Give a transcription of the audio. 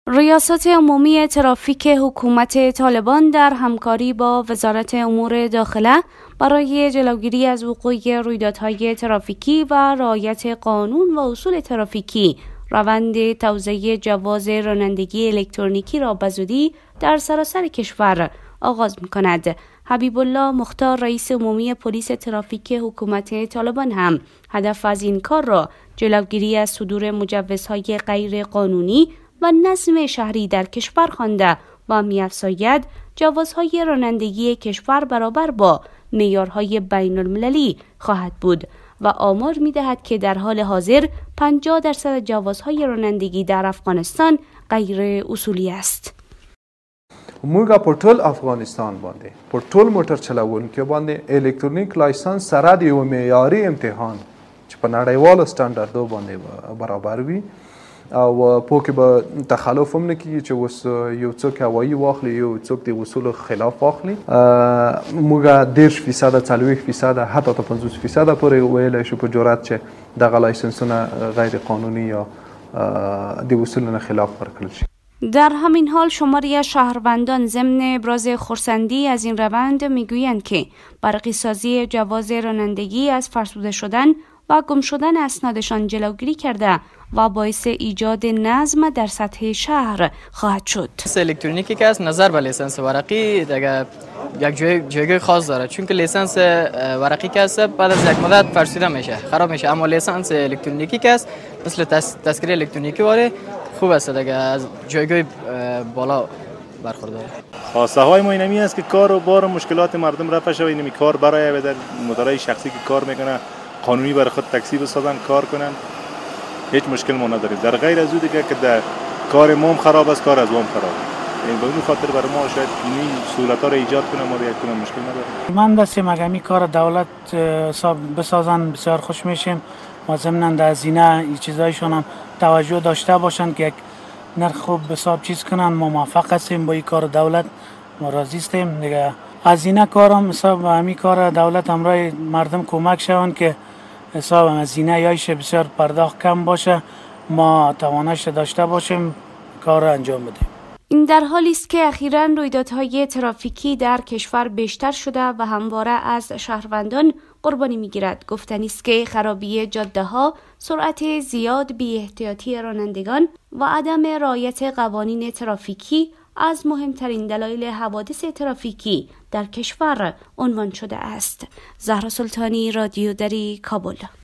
ریاست عمومی ترافیک حکومت طالبان در همکاری با وزارت امور داخله برای جلوگیری از وقوع رویدادهای ترافیکی و رعایت قانون و اصول ترافیکی روند توزیع جواز رانندگی الکترونیکی را بزودی در سراسر کشور آغاز می‌کند. حبیب الله مختار رئیس عمومی پلیس ترافیک حکومت طالبان هم هدف از این کار را جلوگیری از صدور مجوزهای غیر قانونی و نظم شهری در کشور خوانده و می‌افزاید جوازهای رانندگی کشور برابر با معیارهای بین‌المللی خواهد بود و آمار می‌دهد که در حال حاضر 50% جوازهای رانندگی در افغانستان غیر اصولی است. موږ په ټول افغانستان باندې پر ټول موټر چلوونکو باندې الکترونیک لایسنس سره د یو معیاري امتحان چې په نړیوالو سټانډردو باندې برابر وي او پوکې به تخلف هم نه کیږي چې اوس یو څوک هوایي واخلي یو څوک د اصولو خلاف واخلي. موږ 10% 40% حتی تا 50% پورې ویلی شو په جرات چې دغه لایسنسونه غیر قانونی یا د اصولو خلاف ورکړل شي. در همین حال شماری از شهروندان ضمن ابراز خرسندی از این روند میگویند که برقی سازی جواز رانندگی از فرسوده شدن و گم شدن اسنادشان جلوگیری کرده و باعث ایجاد نظم در سطح شهر خواهد شد. الکترونیکی که از نظر به لیسانس ورقی دیگه یک جایگاه خاص داره، چون که لیسانس ورقی که است بعد از یک مدت فرسوده میشه، خراب میشه، اما لیسانس الکترونیکی که است مثل تذکره الکترونیکی واره خوب است، دیگه از جایگاه بالا برخورداره. خواسته های ما اینمی است که کار و بار و مشکلات مردم رفع شود. اینمی کار برای در موتورهای شخصی که کار میکنه قانونی برای خود تاکسی بسازن کار کنن، هیچ مشکل ما نداریم. در غیر از اون دیگه که در کار ما هم خراب است، کار از ما هم خراب است. این به اون خاطر برای ما شاید این سهولت‌ها رو ایجاد کنه، ما دیگه کنم مشکل نداریم. من دستم اگه کار دولت بسازن بسیار خوش میشیم و ضمن در هزینه این چیزایشون هم توجه داشته باشن که یک نرخ خوب حساب چیز کنن. ما موافق هستیم با این کار دولت، ما راضی هستیم دیگه. هزینه کارم حساب همین کار دولت همراه مردم کمک شون که حساب هزینه یایش بسیار پرداخت کم باشه، ما توانش داشته باشیم کار انجام بدیم. این در حالی است که اخیراً رویدادهای ترافیکی در کشور بیشتر شده و همواره از شهروندان قربانی میگیرد. گفتنی است که خرابی جاده‌ها، سرعت زیاد، بی‌احتیاطی رانندگان و عدم رعایت قوانین ترافیکی از مهمترین دلایل حوادث ترافیکی در کشور عنوان شده است. زهرا سلطانی، رادیو دری، کابل.